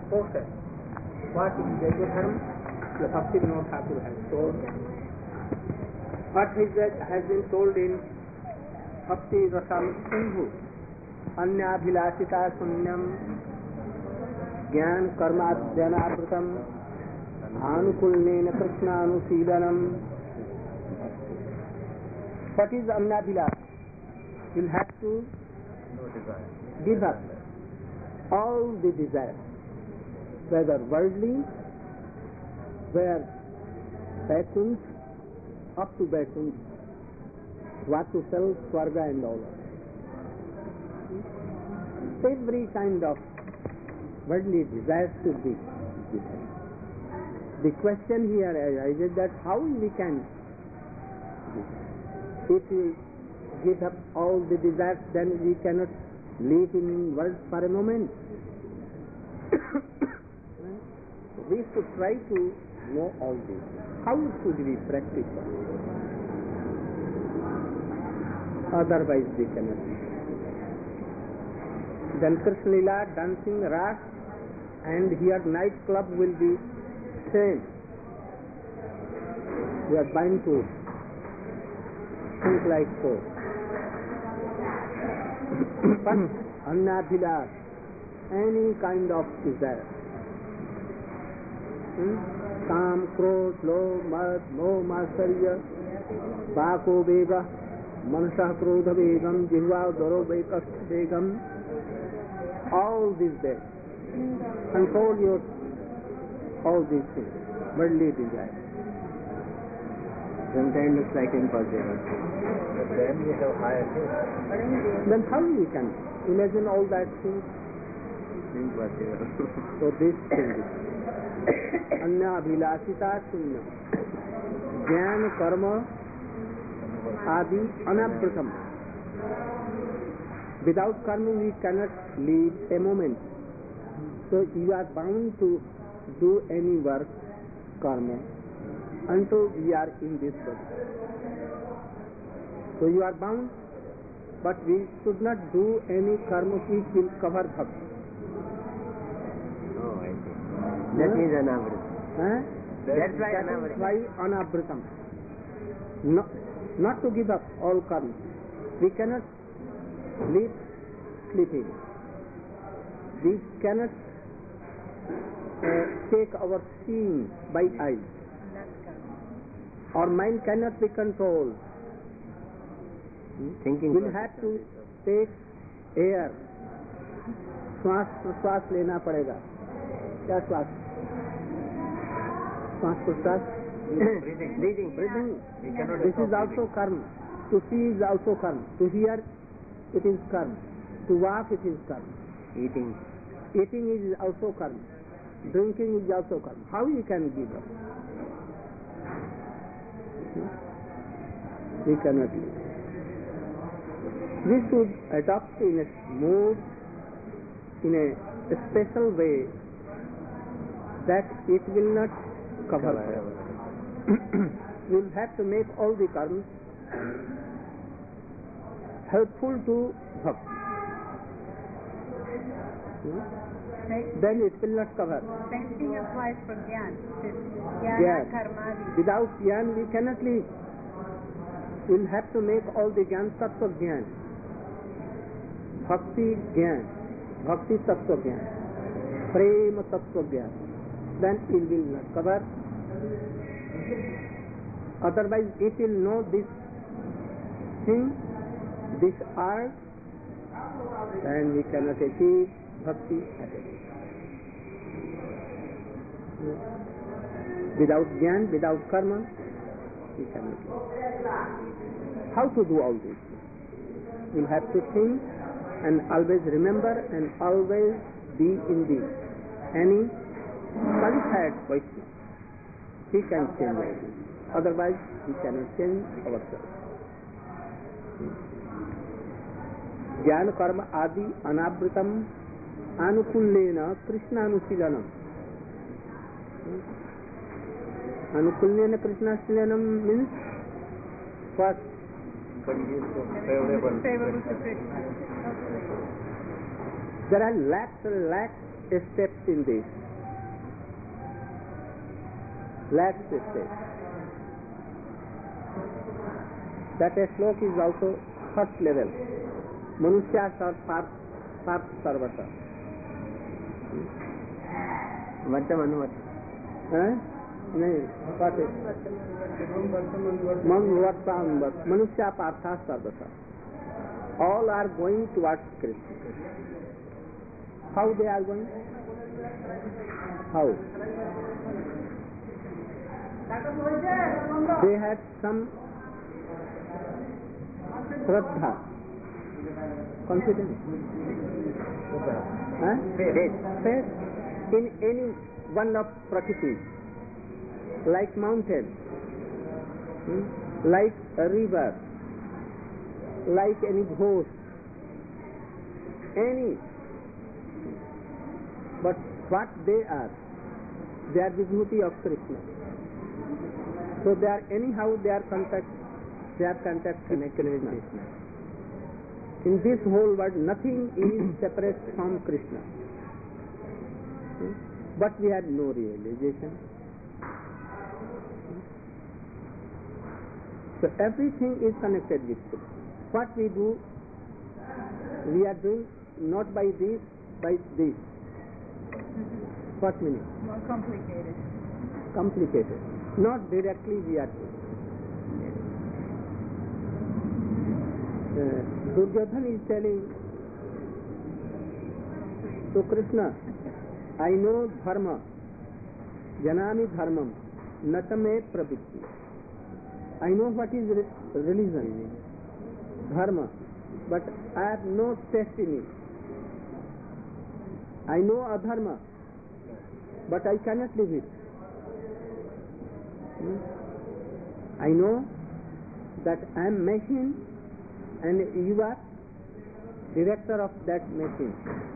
process. What is Jaiva Dharma? The Bhakti Vinod Thakur has told. What has been told in Bhakti Rasamrita Sindhu. Anyabhilasita Sunyam Jnana Karmadhyanavrtam Anukulnena Krishnanusilanam. What is Anyabhilas? You'll have to give up all the desires, whether worldly, where Vaikuntha, up to Vaikuntha, what to sell, Swarga and all. Every kind of worldly desires should be given. The question here arises that how we can, if we give up all the desires, then we cannot live in world for a moment. We should try to know all this. How should we practice it? Otherwise we cannot. Then Krishna Lila, dancing, ras, and here night club will be same. We are bound to think like so. But Anyabhilas, any kind of desire, Kam, Krodh, Lobh, Mad, Moh, Matsarya, Bako, Vega, Manasah, Krodha, Vegam, Jihva, Doro, Vekas, Vegam, all these days. Control your all these things, worldly desire. Sometimes looks like impossible. But then we have higher things. Then how we can imagine all that things? Impossible. So this thing is Anyabhilasita Sunya Jnana Karma Adi Anavratam. Without karma we cannot live a moment. So you are bound to do any work, karma, until we are in this world. So you are bound, but we should not do any karma which will cover bhakti. Oh, I see. That is anavritam. That's why anavritam. Not to give up all karma. We cannot live sleeping. We cannot take our seeing by eyes. Our mind cannot be controlled. Thinking. We'll have to take air. श्वास प्रश्वास लेना पड़ेगा. क्या श्वास? श्वास प्रश्वास. Breathing. This is also karma. To see is also karma. To hear, it is karma. To walk, it is karma. Eating is also karma. Drinking is also karma. How you can give up? We cannot live. We should adopt in a mood, in a special way, that it will not cover. We will have to make all the karmas helpful to bhakti. Then it will not cover. Same thing applies for Gyan. Gyan. Karma. Without Gyan we cannot live. We will have to make all the Gyan, Tattva Gyan. Bhakti Gyan. Bhakti Tattva Gyan. Prema Tattva Gyan. Then it will not cover. Otherwise it will know this thing, this art, and we cannot achieve bhakti at all. Without jnana, without karma, we cannot do. How to do all this? We'll have to think and always remember and always be in the any qualified question. He can change all this. Otherwise, we cannot change ourselves. Jnana karma adi anavritam anukullena krishnanusilanam. Anukullena krishnanusilanam means what? Favorable to Krishna. There are lakhs and lakhs steps in this. Last step. That slok is also first level. Manusya Parth Sarvata. Vartam Anuvat. What is? Manusya Partha Sarvata. All are going towards Krishna. How they are going? How? They had some Shraddha, confidence, faith in any one of Prakriti, like mountain, like a river, like any ghost, any. But what they are Vibhuti of Krishna. So they are anyhow connected with Krishna. In this whole world, nothing is separate from Krishna. But we have no realization. So everything is connected with Krishna. What we do, we are doing not by this, by this. What meaning? More complicated. Complicated. Not directly we are doing. Duryodhan is telling to Krishna, I know dharma, janami dharmam, natame pravitti. I know what is religion, dharma, but I have no taste in it. I know adharma, but I cannot live it. I know that I am machine and you are director of that machine.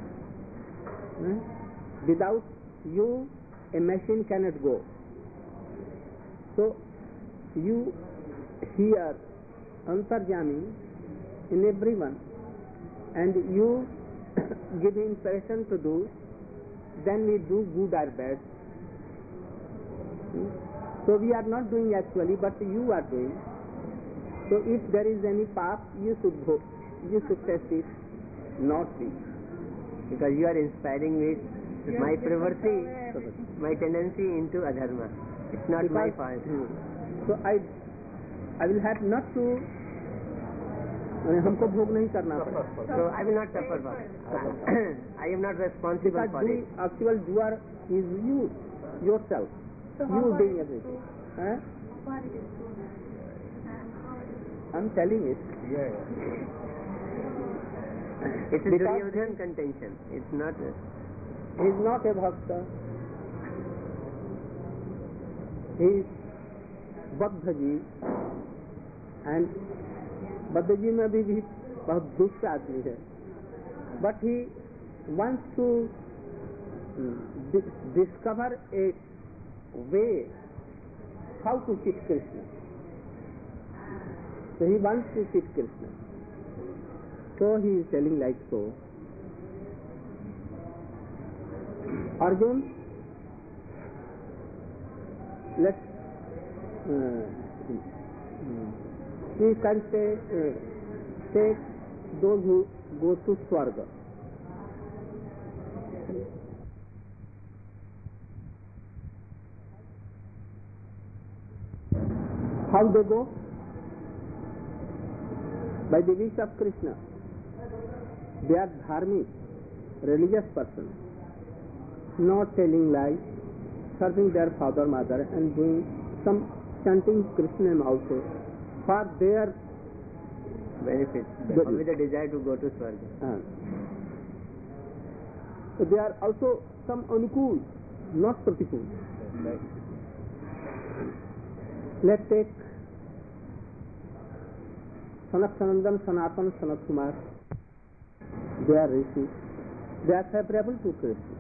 Without you, a machine cannot go. So you hear Antarjami in everyone and you give impression to do, then we do good or bad. So we are not doing actually, but you are doing. So if there is any path, you should go, you should test it, not we. Because you are inspiring me, my perversity, my tendency into adharma. It's not Because, my fault. So I will have not to, हमको भोग नहीं करना पड़े. So I will not suffer for it. I am not responsible Because for it. actual doer is you, yourself. So You doing everything. I'm telling it. It's a Because Duryodhan contention. It's not. He is not a bhakta. He is Baddhaji, and Baddhaji में भी बहुत दुष्ट आदमी है. But he wants to discover a way how to cheat Krishna. So he wants to cheat Krishna. So he is telling like so. Arjun, let's we can say take those who go to Swarga. How they go? By the wish of Krishna. They are dharmic, religious persons, not telling lies, serving their father, mother, and doing some chanting Krishna name also for their benefit, with a desire to go to Swarga. So they are also some anukul, not pratikul. Let's take Sanak Sanandan, Sanatan, Sanat Kumar. They are rishis. They are favorable to Krishna.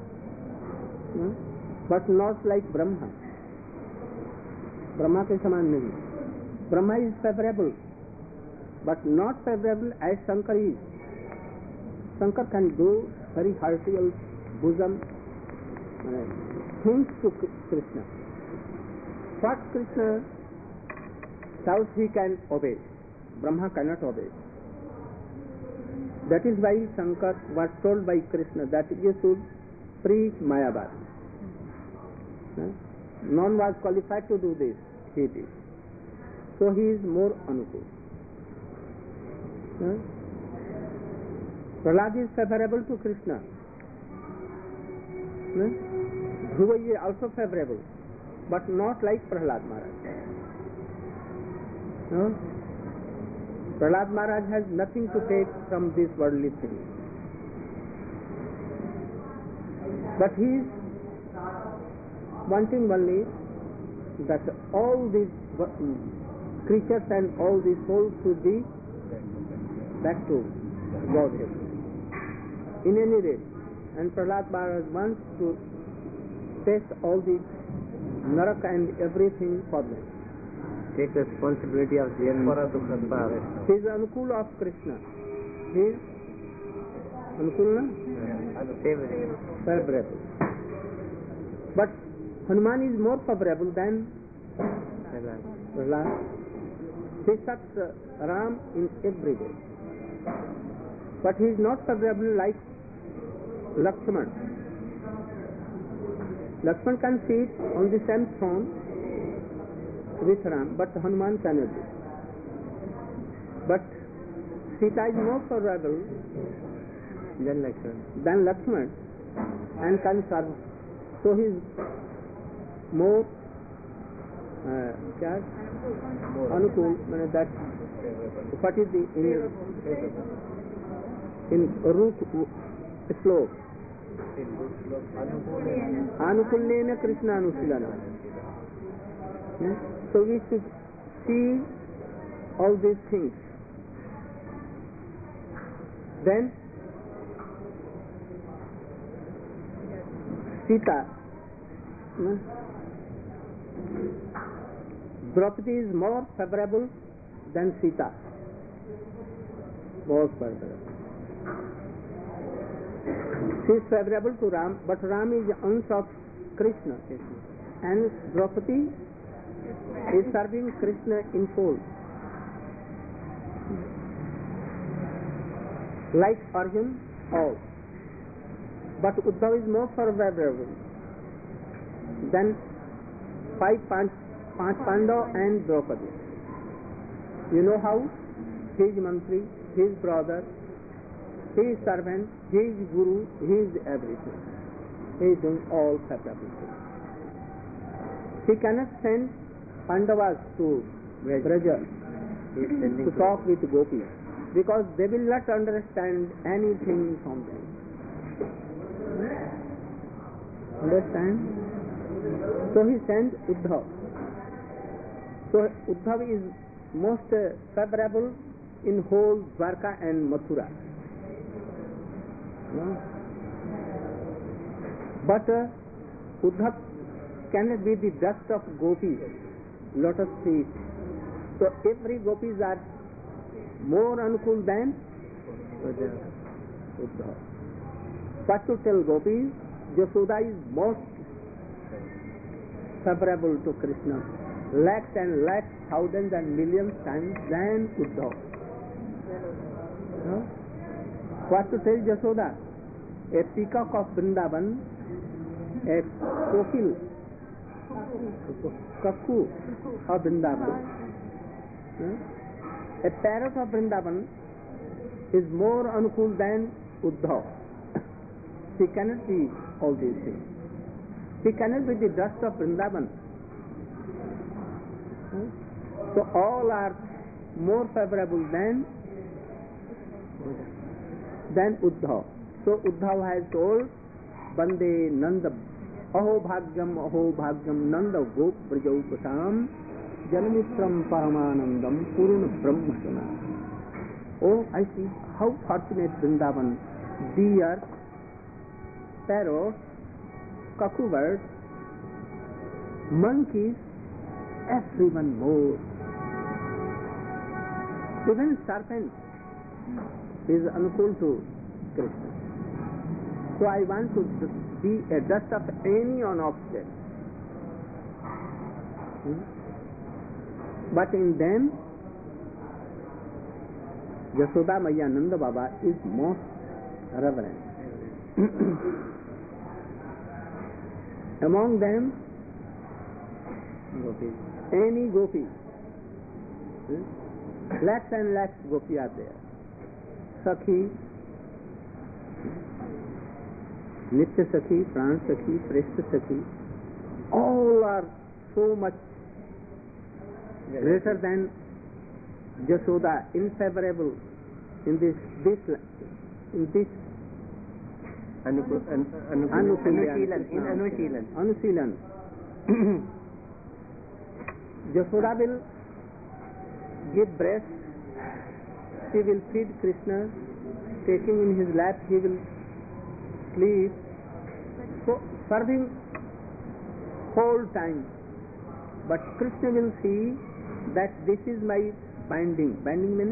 But not like Brahma. Brahma के समान नहीं. Brahma is favorable, but not favorable as Shankar is. Shankar can do very hearty bosom, things to Krishna. What Krishna tells he can obey, Brahma cannot obey. That is why Shankar was told by Krishna that you should free Mayavad. None was qualified to do this, he did. So he is more Anukul. Prahlad is favorable to Krishna. Dhruva is also favorable, but not like Prahlad Maharaj. Prahlad Maharaj has nothing to take from this worldly thing. But he is wanting only that all these creatures and all these souls should be back to Godhead. In any rate, and Prahlad Maharaj wants to taste all the narak and everything for them. Take responsibility of their power. He is Anukul of Krishna. He is Anukul, favorable. But Hanuman is more favorable than Prahlad. He serves Ram in every way. But he is not favorable like Lakshman. Lakshman can sit on the same throne with Ram, but Hanuman cannot do. But Sita is more favorable than Lakshman and can serve. So he is more Anukul, that what is the in root slope? Anukullena Krishna Anushilana. So we should see all these things. Then Sita, Draupadi is more favorable than Sita. More favorable. She is favorable to Ram, but Ram is the ansh of Krishna. And Draupadi is serving Krishna in full. Like Arjun, all. But Uddhav is more favorable than five Pandava and Draupadi. You know how? He is Mantri, he is brother, he is servant, he is Guru, he is everything. He is doing all favorable things. He cannot send Pandavas to Braja to talk with gopis, because they will not understand anything from them. Understand? So he sent Uddhav. So Uddhav is most favorable in whole Dwarka and Mathura. But Uddhav cannot be the dust of gopis, lotus feet. So every gopis are more Anukul than Uddhav. What to tell gopis? Yashoda is most favorable to Krishna, lakhs and lakhs, thousands and millions times than Uddhav. What to tell Yashoda? A peacock of Vrindavan, a kokil, cuckoo of Vrindavan, a parrot of Vrindavan is more Anukul than Uddhav. He cannot be all these things. He cannot be the dust of Vrindavan. So all are more favorable than Uddhav. So Uddhav has told, Bande Nanda Aho Bhagyam Nanda Gop Brajaupatam Janamistram Paramanandam Purna Brahmasana. Oh, I see how fortunate Vrindavan, deer, parrots, cuckoo birds, monkeys, everyone more. Even serpent is Anukul to Krishna. So I want to be a dust of any one object. But in them, Yashoda Maya Nanda Baba is most reverent. Among them, any gopi, lakhs and lakhs gopi are there. Sakhi, Nitya Sakhi, Pran Sakhi, Preshta Sakhi, all are so much greater than Yashoda, inseparable in this Anusilan. Yashoda will give breast, she will feed Krishna, taking in his lap he will sleep, so serving whole time. But Krishna will see that this is my binding. Binding means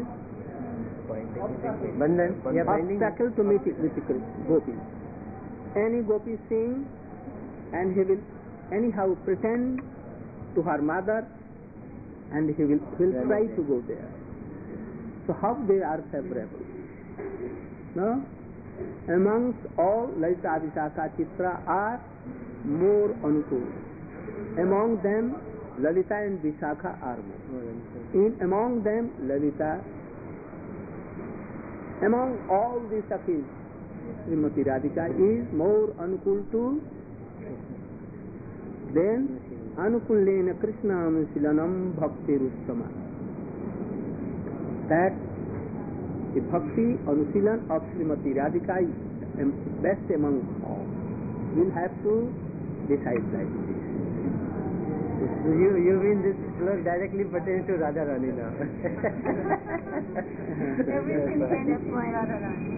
obstacle to meet it with the gopi. Any gopi sing and he will anyhow pretend to her mother and he will try to go there. So how they are favorable? No? Amongst all, Lalita, Vishakha, Chitra are more anukul. Among them, Lalita and Vishakha are more. Among them, Lalita. Among all the Sakhis, Srimati Radhika is more anukul to then anukullena Krishna anusilanam bhakti ruttama. That the bhakti anusilan of Srimati Radhika is best among all. We'll have to decide like this. You mean this slur directly pertains to Radharani now? Everything kind of point Radharani.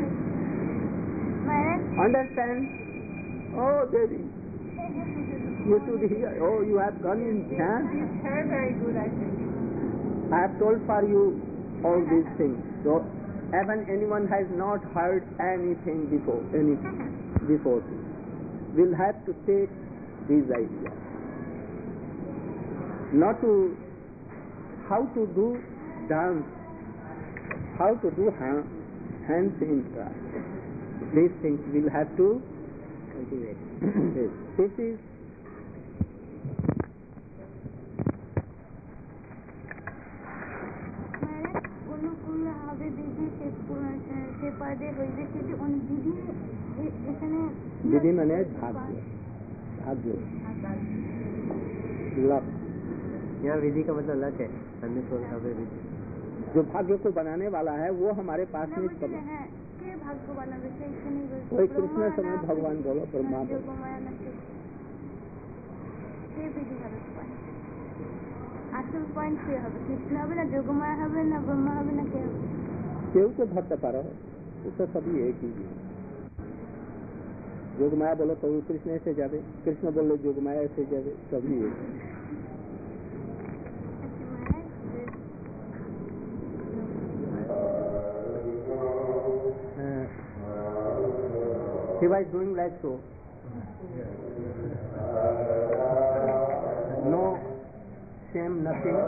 Understand? Oh, Devi. You should hear. Oh, you have gone in Dhyan. It's very good, I think. I have told for you all these things. So, even anyone has not heard anything before, will have to take these ideas. Not to how to do dance, how to do hands in class. These things will have to cultivate. This is विधि माने भाग्य luck. यहाँ विधि का मतलब luck है। जो भाग्य को बनाने वाला है वो हमारे पास में कोई कृष्ण समय भगवान बोलो ब्रह्मा बोलो। আসল পয়েন্ট কি হবে? কৃষ্ণ হবে না যোগমায়া হবে না ব্রহ্মা হবে না কে হবে? केहू को भक्त पारो तो सभी एक ही है। जोगमाया बोलो तो कृष्ण ऐसे जावे, कृष्ण बोलो जोगमाया ऐसे जावे, सभी एक। Shiva is doing like so. No shame, nothing.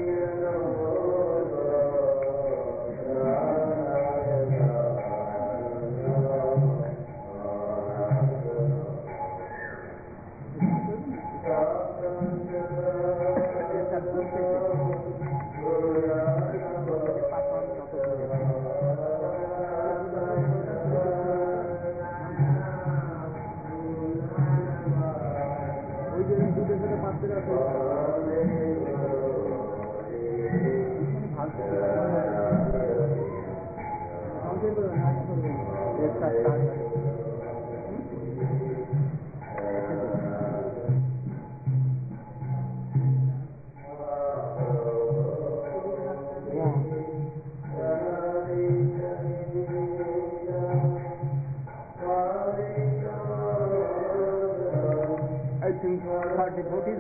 I think for devotees,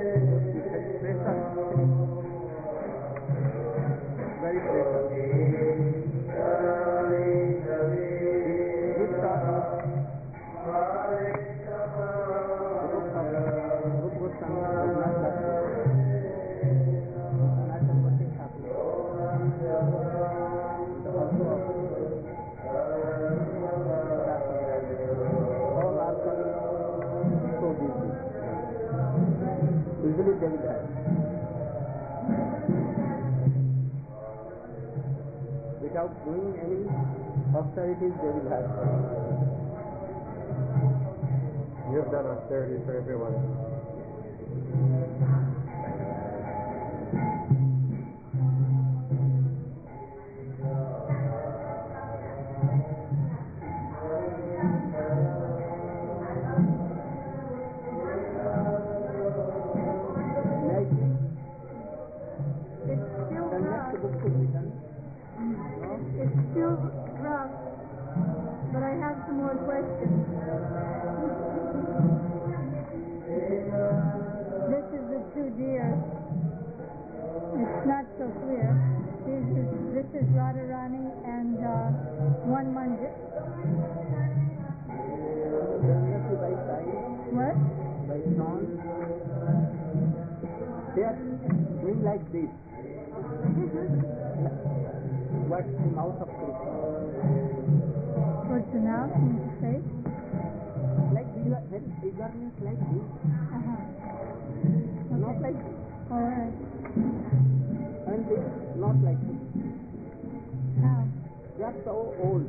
very precious. they will have. Without doing any austerities, they will have. You have done austerity for everyone. It's still rough, but I have some more questions. This is the two deer. It's not so clear. This is Radharani and one Manjit. What? By sound. They are doing like this. What's the mouth of Krishna? What's the mouth in the face? Like these are very eagerness like this. Not like this. All right. And this not like this. How? They are so old.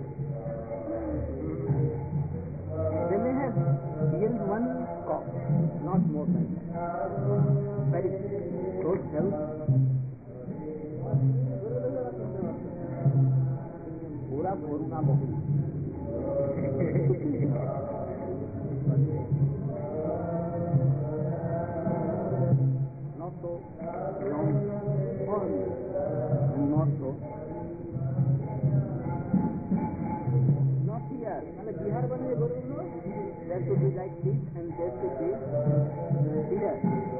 They may have yield one cock, not more than that. Very close health. पूरा भोरुना बहुत not so long and not so not here. मतलब बिहार बने बोलो there should be like this and there should be here.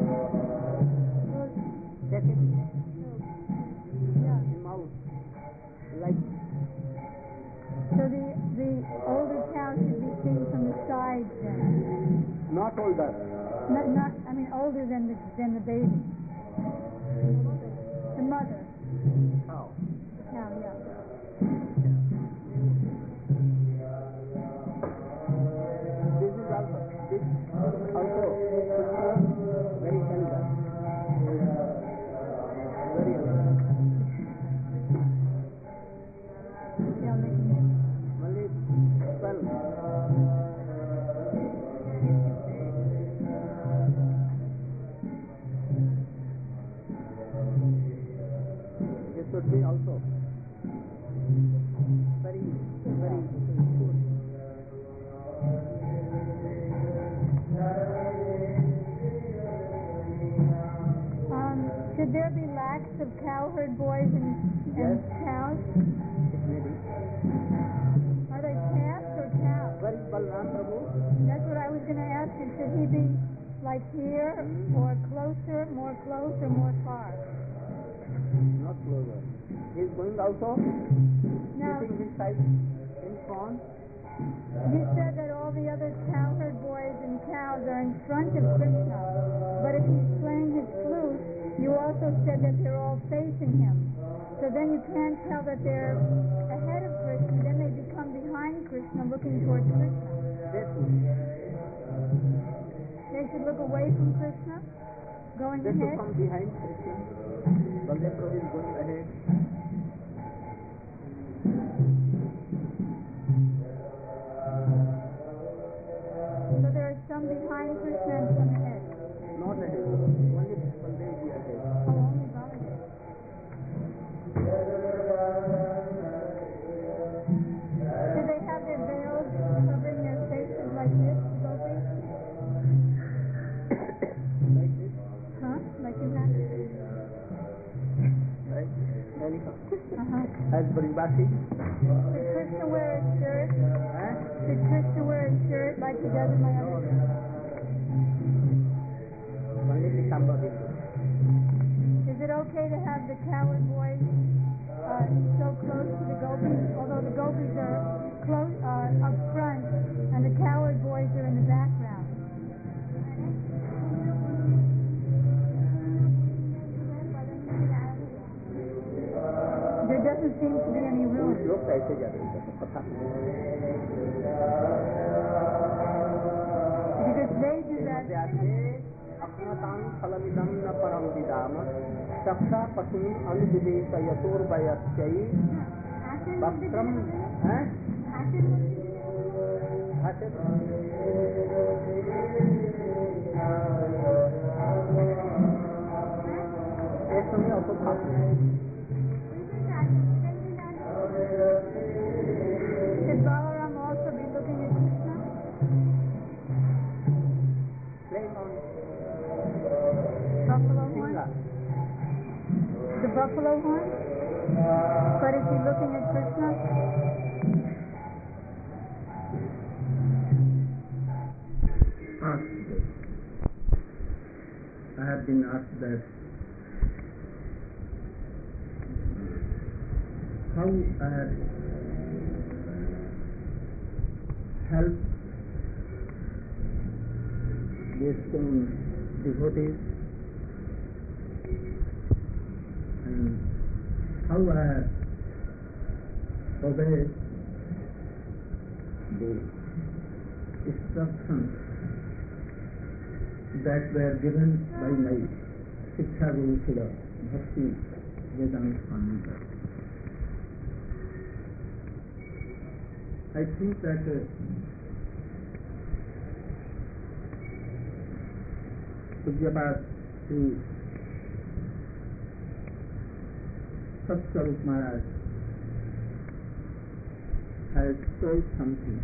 Check it. Yeah. The mouth like. So the older cow should be seen from the sides then. Not older. Not I mean older than the baby. The mother. How? The cow, yeah. This is also very elder. Very elder. Yeah, making it. Only 12. This should be also very, very good. Should there be lakhs of cowherd boys and cows? It may be. Are they calves or cows? Where is Balram Prabhu? That's what I was going to ask you. Should he be like here, or closer, more close, or more far? Not closer. He is going also, Now, keeping his side in front. you said that all the other cowherd boys and cows are in front of Krishna, but if he's playing his flute, you also said that they're all facing him. So then you can't tell that they're ahead of Krishna, then they become behind Krishna, looking towards Krishna. They should look away from Krishna, going They should ahead. come behind Krishna. Baldev Prabhu is going ahead. So there are some behind Krishna and some ahead. Not ahead. Only Baldev is ahead. Oh, only Baladev. Do they have their veils covering their faces like this, gopis? Like this. Huh? Like in that? Right? Anyhow. Uh-huh. As Brindasi. Should Krishna wear a shirt? Should Krishna wear a shirt like he does in my other? Only the Samba Bindu. Is it okay to have the cowherd boys so close to the gopis? Although the gopis are close up front and the cowherd boys are in the background. There doesn't seem to be any room. लोग कैसे जा रहे हैं पता Because they do that. अज्ञातां फलमिदं न परं विदाम चक्षा पशून् अनुविदेशयतोर्वयस्यै वक्त्रं समय also Should Balaram also be looking at Krishna? playing on Buffalo horn? Singha. The buffalo horn? But is he looking at Krishna? I have been asked that how I have helped these devotees and how I have obeyed the instructions that were given by my Shiksha Guru Srila Bhakti Vedanta Swami. I think that Pujyapat Sri Satswarup Maharaj has told something,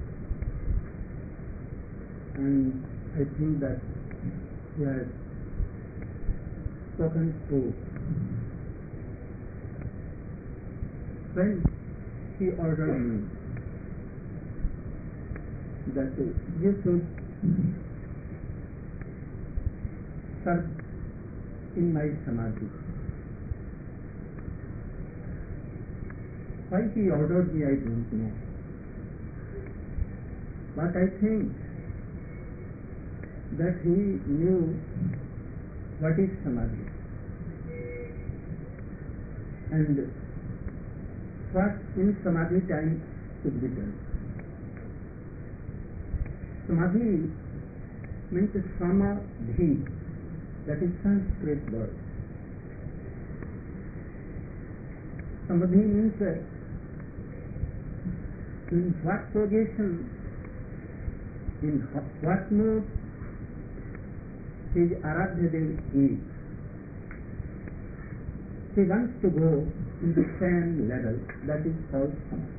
and I think that he has spoken true. When he ordered me that you should serve in my samadhi. Why he ordered me, I don't know. But I think that he knew what is samadhi and what in samadhi time should be done. Samadhi means samadhi, that is Sanskrit word. Samadhi means in what position, in what mood his Aradhyadev is. He wants to go in the same level, that is called samadhi.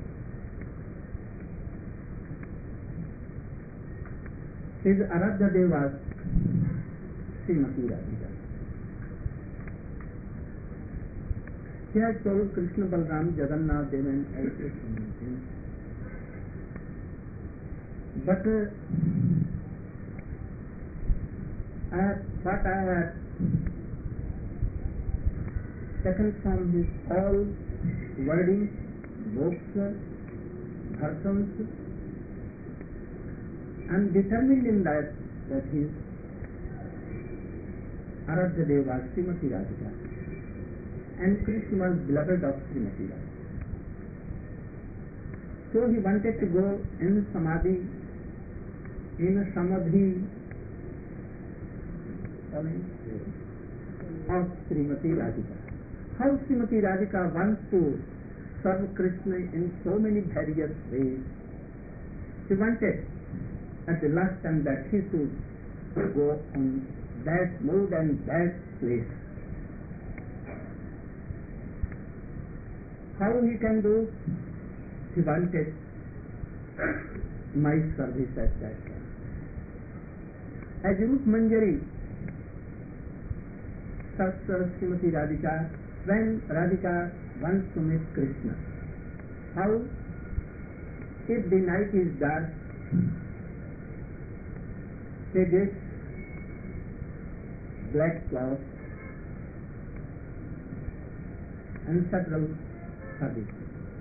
His Aradhyadev was Srimati Radhika. He has told Krishna, Balaram, Jagannath, Dev and everything. But what I have taken from his all wordings, books, bharsams, I am determined in that his Aradhyadev was Srimati Radhika and Krishna was beloved of Srimati Radhika. So he wanted to go in samadhi, in a samadhi of Srimati Radhika. How Srimati Radhika wants to serve Krishna in so many various ways. She wanted at the last time that he should go on that mood and that place. How he can do? He wanted my service at that time. As Rup Manjari serves Srimati Radhika when Radhika wants to meet Krishna. How? If the night is dark, they get black cloth and several fabrics.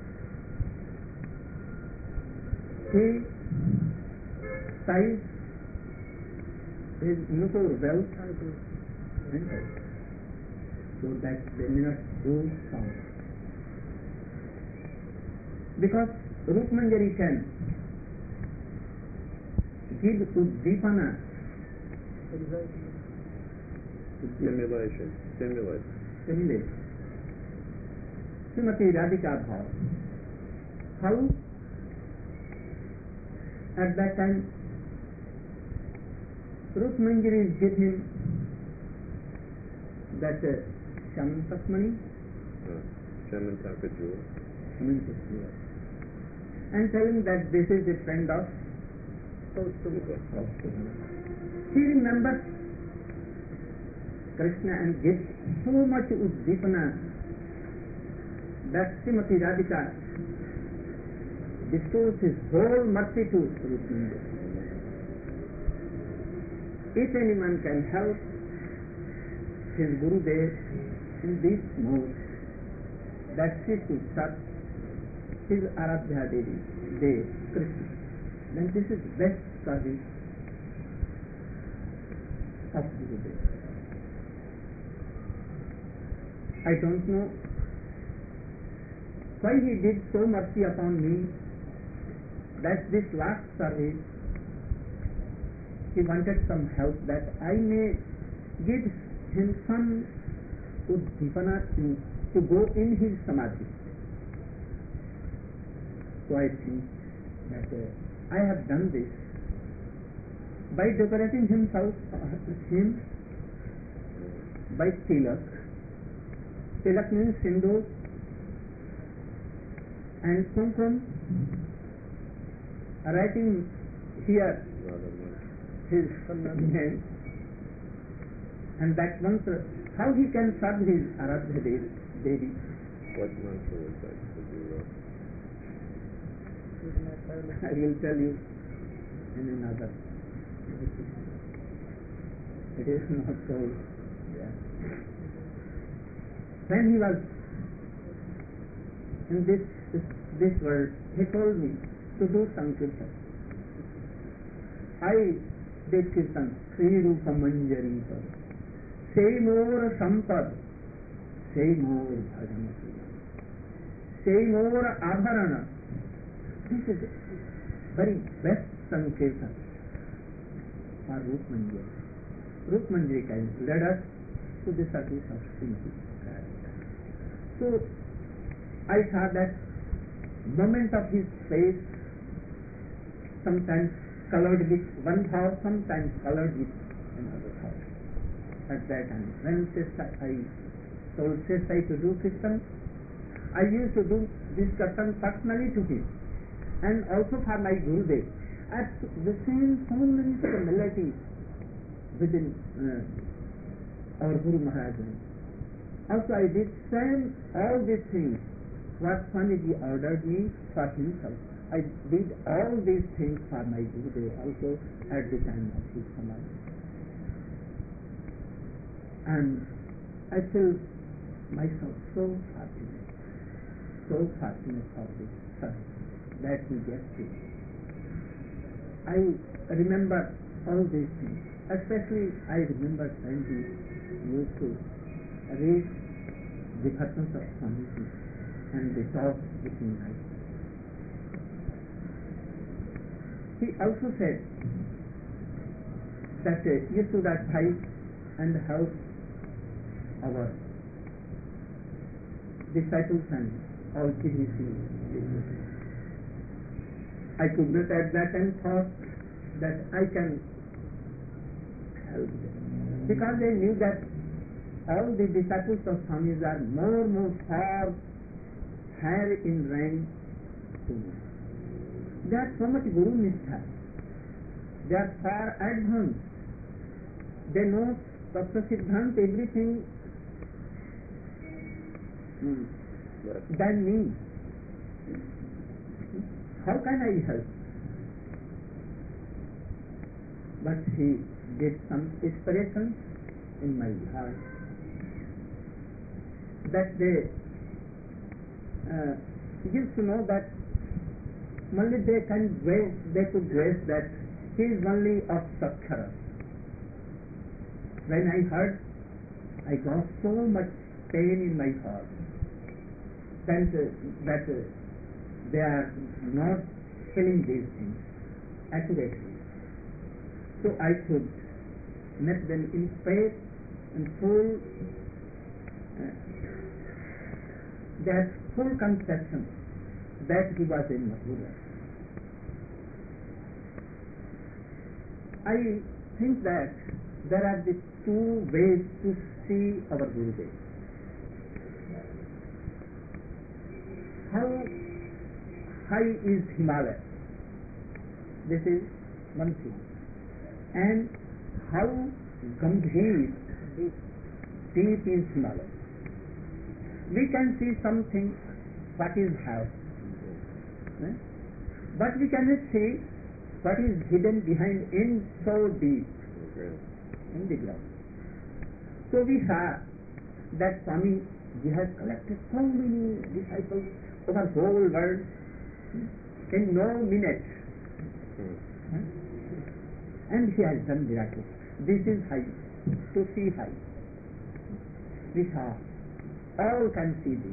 He ties his nupur well so that they may not do sound. Because Rup Manjari can give Uddipana Stimulation. Stimulate. Stimulate. Srimati Radhika Bhav. How at that time Ruth Manjari give him that Shamantakmani, Shamantaka jewel. And telling that this is a friend of He remembers Krishna and gives so much Uddipana that Srimati Radhika bestows his whole mercy to Ruth Manjari. If anyone can help his Gurudev in this mode, that she should serve his Aradhya Devi, Krishna, then this is best service of Gurudev. I don't know why he did so mercy upon me that this last service he wanted some help that I may give him some uddipana to go in his samadhi. So I think that I have done this by decorating him by tilak. Tilak means sindoor and kumkum, writing here his name, and that mantra, how he can serve his Aradhya Devi. What mantra was that you wrote? I will tell you in another. It is not told. Yeah. When he was in this world, he told me to do Sankirtan. I did Kirtan, Sri Rupa Manjari, say more Sampad, say more Bhajan, say more Abharana. This is very best Sankirtan for Rupa Manjari. Rupa Manjari can lead us to the service of Srimati Radhika. So I saw that moment of his face, sometimes colored with one thought, sometimes colored with another thought. At that time, when I told Sesai to do Kirtan, I used to do this Kirtan personally to him and also for my Gurudev. At the same so many similarities within our Guru Maharaj. Also I did same all these things what Swamiji ordered me for himself. I did all these things for my Gurudev also at the time of his samadhi. And I feel myself so fortunate for this service that he gets it. I remember all these things. Especially I remember when he used to read the bhajans of Swamiji and the talk between us. He also said that you should advise and help our disciples and all TBC. I could not at that time thought that I can help them, because they knew that all the disciples of Swamiji are more far higher in rank to me. They are so much Guru Nishtha. They are far advanced. They know Tattva Siddhant, everything than me. How can I help? But he did some inspiration in my heart that they used to know that only they could guess that he is only of Sakkhara. When I heard, I got so much pain in my heart that they are not telling these things accurately. So I could make them inspired and full, they had full conception that he was in Mathura. I think that there are these two ways to see our Gurudev. How high is Himalaya? This is one thing. And how Gambhir, deep is Himalaya. We can see something what is high, but we cannot see what is hidden behind in so deep in the ground. So we saw that Swami Ji has collected so many disciples over the whole world in no minute, and he has done miracles. This is high, to see high. We saw, all can see this.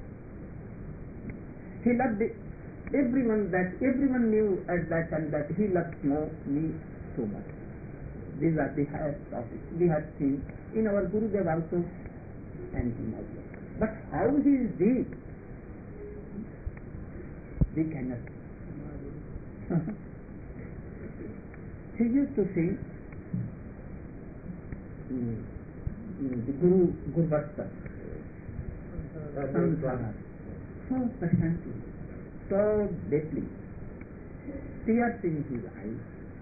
He loved everyone, that everyone knew at that time that he loved me so much. These are the highest topics we have seen in our Gurudev also and him also. But how he is deep, we cannot. He used to sing the Guru Bhakta, so passionately, so deeply, tears in his eyes,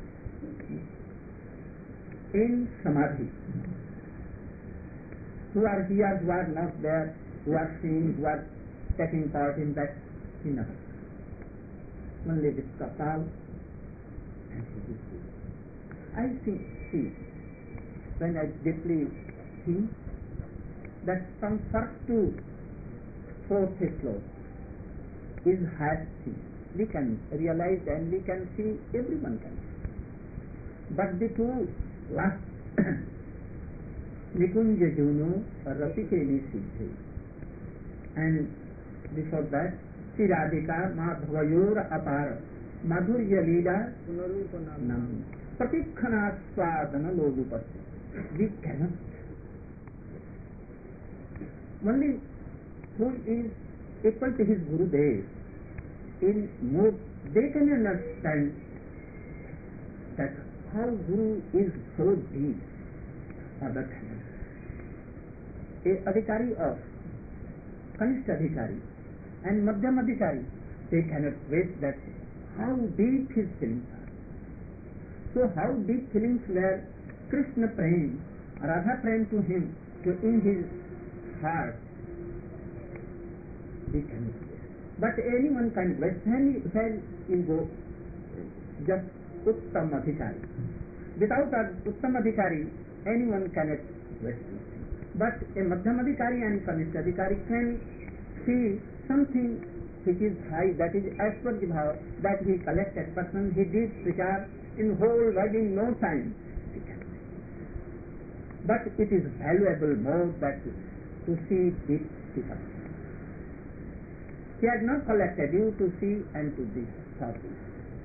in Samadhi. Who are here, who are not there, who are seeing, who are taking part in that, he never. Only this Kapal and he is good. I see, when I deeply think, that from first to fourth floor is highest thing. We can realize and we can see, everyone can see. But the two last Nikunja Juno Rapikeli Siddhi, and before that Sri Radhika Madhvayor Apara Madhurya Leela Nam Pratikhana Swadana Logupati. We cannot. Only who is equal to his Gurudev in more, they can understand that how Guru is so deep. Other than a Adhikari of Kanishta Adhikari and Madhyam Adhikari, they cannot wait that how deep his feelings are. So how deep feelings were Krishna praying, Radha praying to him, to in his heart, they cannot wait. But anyone can wait. When you go, just Uttam Adhikari. Without Uttam Adhikari, anyone cannot wait. But a Madhyam Adhikari and Kanishta Adhikari can see something which is high, that is as per the bhava, that he collected person, he did prachar in whole world in no time. But it is valuable more that to see deep people. He had not collected you to see and to be happy.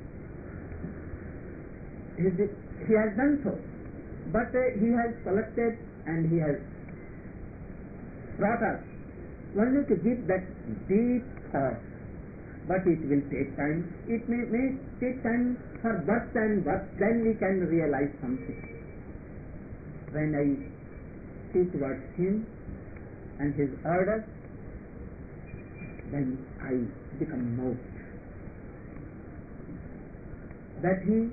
He has done so, but he has collected and he has brought us only to give that deep thought. But it will take time. It may take time for birth and birth, then we can realize something. When I see towards him and his orders, then I become moved. That he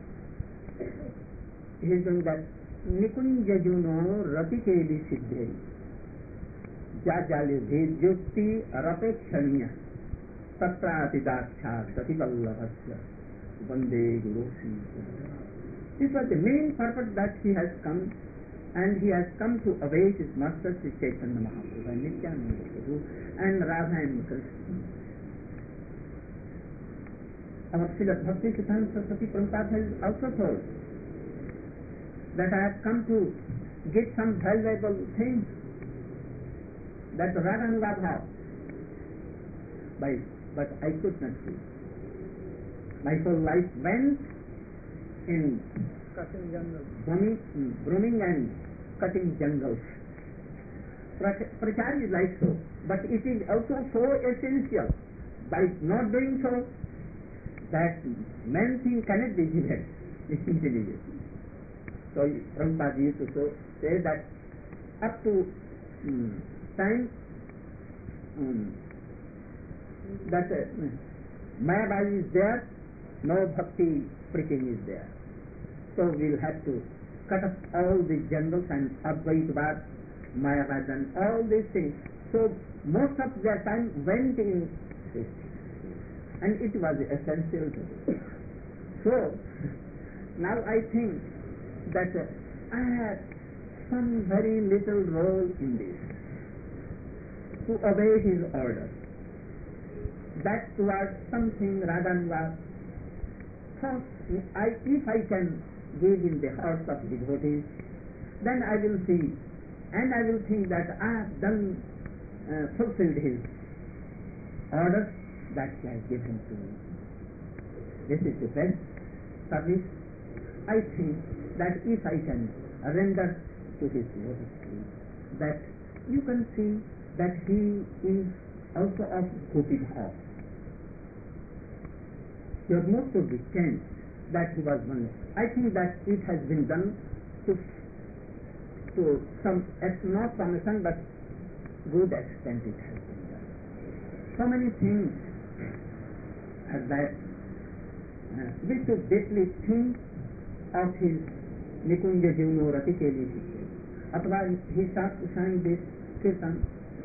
is doing that Nikunja Juno Rapikeli Siddhi Jajali Jyukti Rapekshaniya Tatrati Daksha Sativallabhasya Vande Guru. This was the main purpose that he has come, and he has come to await his master Sri Chaitanya Mahaprabhu and Nityananda Prabhu and Radha and Krishna. Our Srila Bhakti Siddhanta Saraswati Prabhupada has also told that I have come to get some valuable things that Radha and Radha but I could not see. My whole life went in grooming and cutting jungles. prachar is like so, but it is also so essential. By not doing so, that man thing cannot be given intelligence. So Prabhupada used to say that up to time that Mayabadi is there, no bhakti preaching is there. So we'll have to cut off all these jungles and Advaitavad, Mayavad and all these things. So most of their time went in this, and it was essential to do. So now I think that I had some very little role in this, to obey his orders. That was something Radhanva thought, if I can give in the hearts of devotees, then I will see, and I will think that I have done, fulfilled his orders that he has given to me. This is the best service. I think that if I can render to his lotus feet, that you can see that he is also of Gopi Bhav. Your most of the chance that he was one. I think that it has been done to some, not some extent, but good extent it has been done. So many things that we should deeply think of his Nikunja Jivno Rati Keli Shikhe. Athva he sang this kirtan.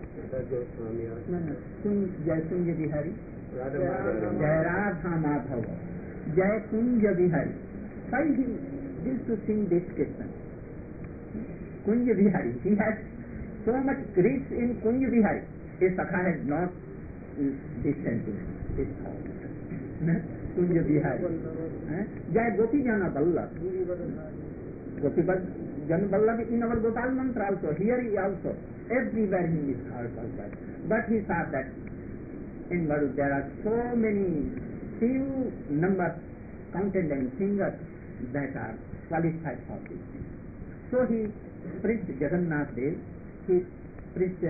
Jai Kunja Bihari, Jai Radha Madhava, Jai Kunja Bihari. Why he used to sing this kirtan? Kunja Bihari. He has so much grace in Kunja Bihari. His Sakha has not this sentiment, this thought. Kunja Bihari. Jai Gopi Jana Vallabh. Gopi Jana Vallabh in our Gopal mantra also. Here he also. Everywhere he is heard of that. But he saw that in Madhu there are so many few numbers counted and singers that are qualified for this thing. So he preached Jagannath Dev, he preached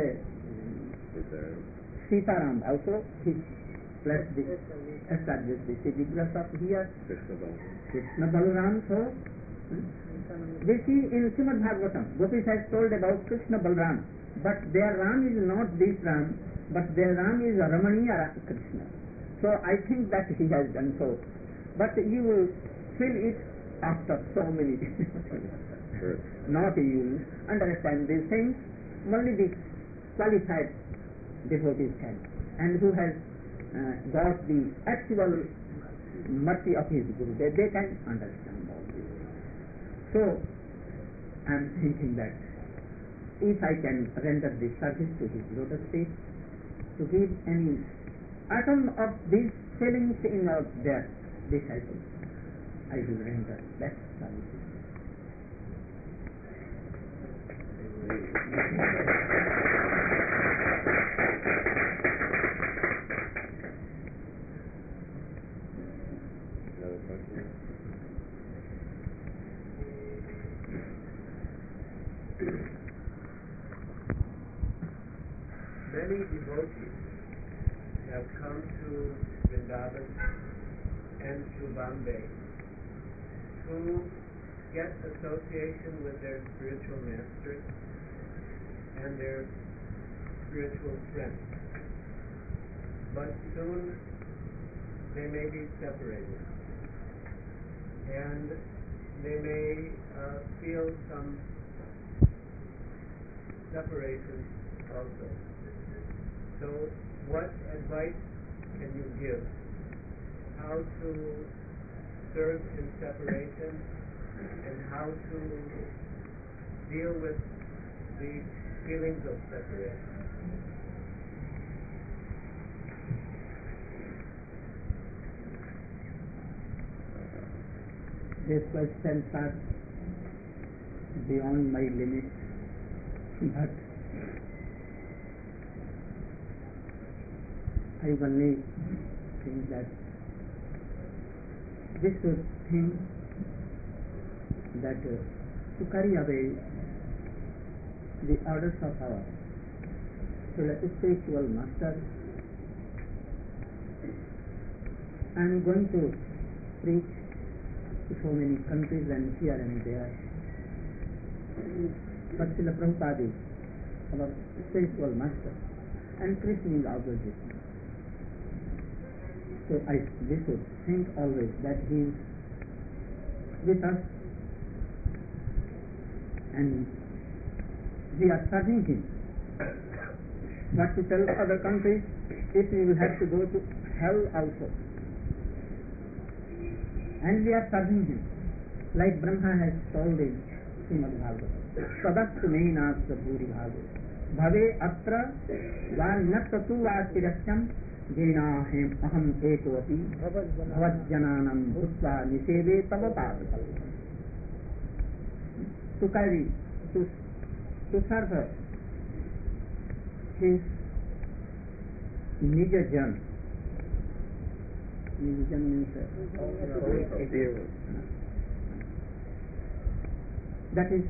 Sitaram also, he blessed this, established the Siddhigrass of here, Krishna Balaram. So we see in Srimad Bhagavatam, Gopis has told about Krishna Balaram, but their Ram is not this Ram, but their Ram is Ramaniya Krishna. So I think that he has done so. But you will feel it after so many things. Not you understand these things, only the qualified devotees can. And who has got the actual mercy of his Guru, they can understand all this. So I am thinking that if I can render this service to his lotus feet, to give any atom of these feelings in their disciples, I will render that service. Another question? Many devotees have come to Vrindavan and to Bombay to get association with their spiritual masters and their spiritual friends. But soon they may be separated, and they may feel some separation also. So what advice can you give? How to serve in separation, and how to deal with the feelings of separation? These questions are beyond my limit, but I only think that we should think that to carry away the orders of our spiritual master. I am going to preach to so many countries and here and there. But Srila Prabhupada is our spiritual master, and Krishna is also this. So we should think always that he is with us and we are serving him. But to tell other countries, if we will have to go to hell also. And we are serving him, like Brahma has told in Srimad Bhagavatam. Sadattu mehinasya bhuri bhagavad. Bhave atra valnattatu vasirasyam jenahem aham ekopi bhavajjananam bhutva niseve tava padakal. To carry, to serve his Nijajan. Nijajan means that is,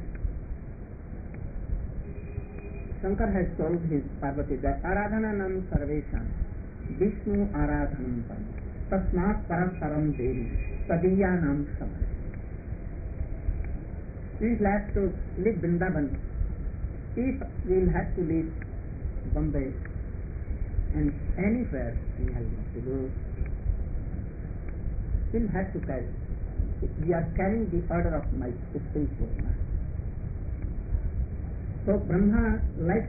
Shankar has told his Parvati that Aradhananam Sarvesham Vishnu Aradhanam Tam Tasmat Paramparam Devi Tadiyanam Samay. We will have to leave Vrindavan. If we will have to leave Bombay and anywhere we have to go, we will have to carry. We are carrying the order of my spiritual master. So Brahma likes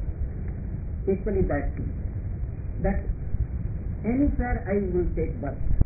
equally that anywhere I will take birth.